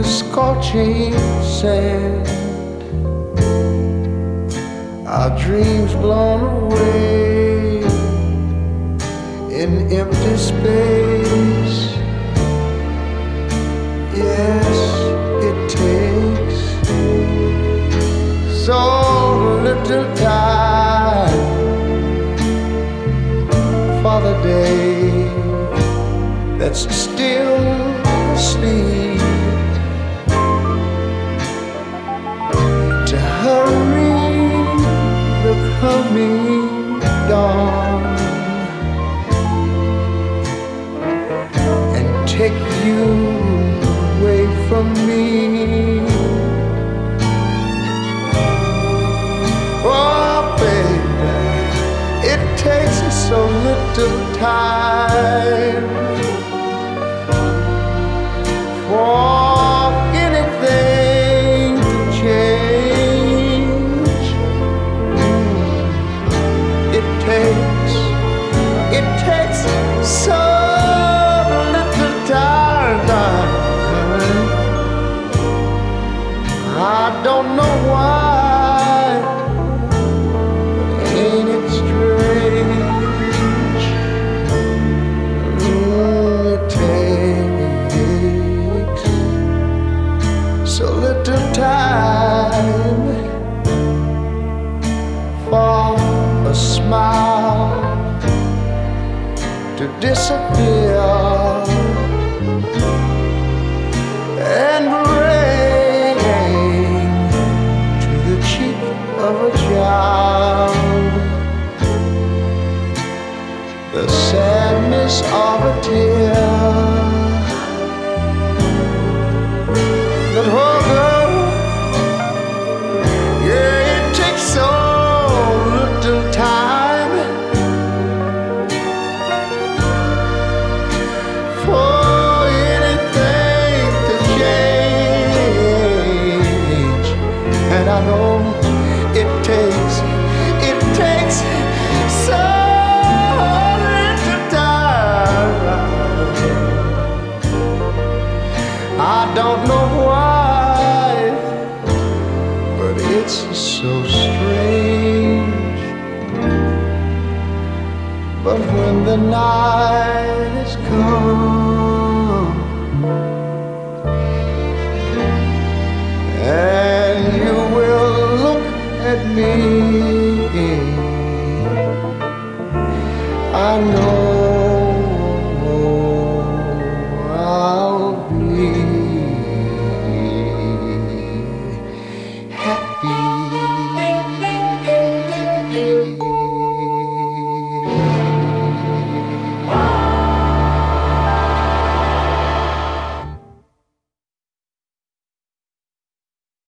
scorching sand, our dreams blown away in empty space. Yes, it takes so little time for the day that's still asleep to hurry the coming dawn and take you away from me. Oh, baby, it takes so little time for anything to change. It takes so little time. I don't know why, but ain't it strange? It takes so little time for a smile to disappear and rain to the cheek of a child, the sadness of a tear that oh girl, yeah, it takes so little time for anything to change. And I know it takes so little time. I don't know why, but it's so strange. But when the night is come and you will look at me, I know